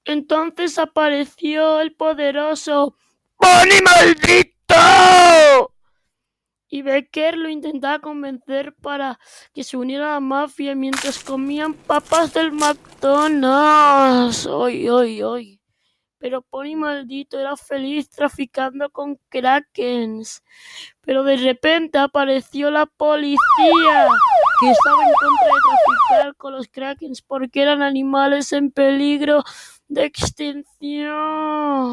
Entonces apareció el poderoso ¡Bonnie maldito! Y Becker lo intentaba convencer para que se uniera a la mafia mientras comían papas del McDonald's. ¡Ay, ay, ay! Pero Pony maldito era feliz traficando con krakens. Pero de repente apareció la policía, que estaba en contra de traficar con los krakens porque eran animales en peligro de extinción.